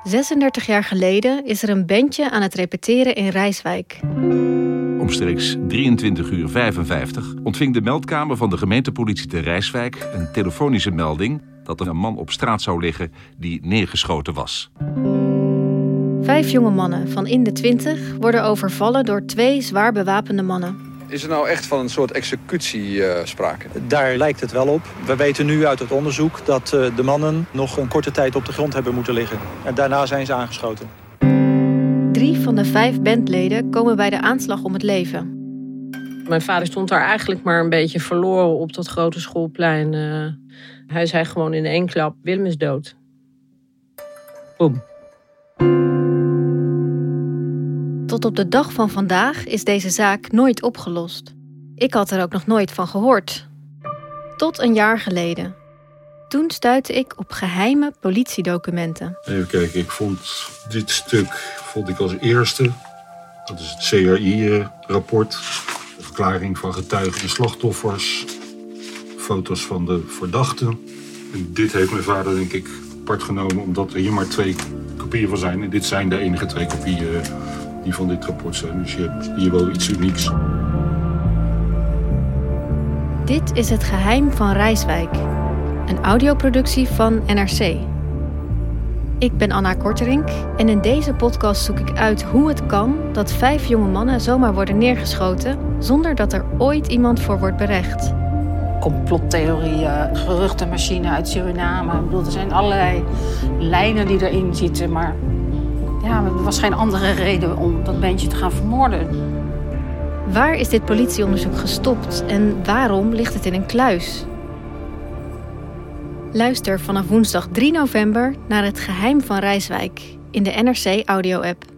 36 jaar geleden is er een bandje aan het repeteren in Rijswijk. Omstreeks 23:55 ontving de meldkamer van de gemeentepolitie te Rijswijk een telefonische melding dat er een man op straat zou liggen die neergeschoten was. 5 jonge mannen van in de 20 worden overvallen door 2 zwaar bewapende mannen. Is er nou echt van een soort executie sprake? Daar lijkt het wel op. We weten nu uit het onderzoek dat de mannen nog een korte tijd op de grond hebben moeten liggen. En daarna zijn ze aangeschoten. 3 van de 5 bandleden komen bij de aanslag om het leven. Mijn vader stond daar eigenlijk maar een beetje verloren op dat grote schoolplein. Hij zei gewoon in 1 klap, Willem is dood. Boem. Tot op de dag van vandaag is deze zaak nooit opgelost. Ik had er ook nog nooit van gehoord. Tot een jaar geleden. Toen stuitte ik op geheime politiedocumenten. Even kijken, ik vond dit stuk als eerste. Dat is het CRI-rapport. De verklaring van getuigen en slachtoffers. Foto's van de verdachten. En dit heeft mijn vader denk ik apart genomen omdat er hier maar 2 kopieën van zijn. En dit zijn de enige 2 kopieën die van dit rapport zijn. Dus je hebt hier wel iets unieks. Dit is Het Geheim van Rijswijk. Een audioproductie van NRC. Ik ben Anna Korterink en in deze podcast zoek ik uit hoe het kan dat 5 jonge mannen zomaar worden neergeschoten zonder dat er ooit iemand voor wordt berecht. Complottheorieën, geruchtenmachine uit Suriname. Ik bedoel, er zijn allerlei lijnen die erin zitten, maar ja, er was geen andere reden om dat bandje te gaan vermoorden. Waar is dit politieonderzoek gestopt en waarom ligt het in een kluis? Luister vanaf woensdag 3 november naar Het Geheim van Rijswijk in de NRC Audio-app.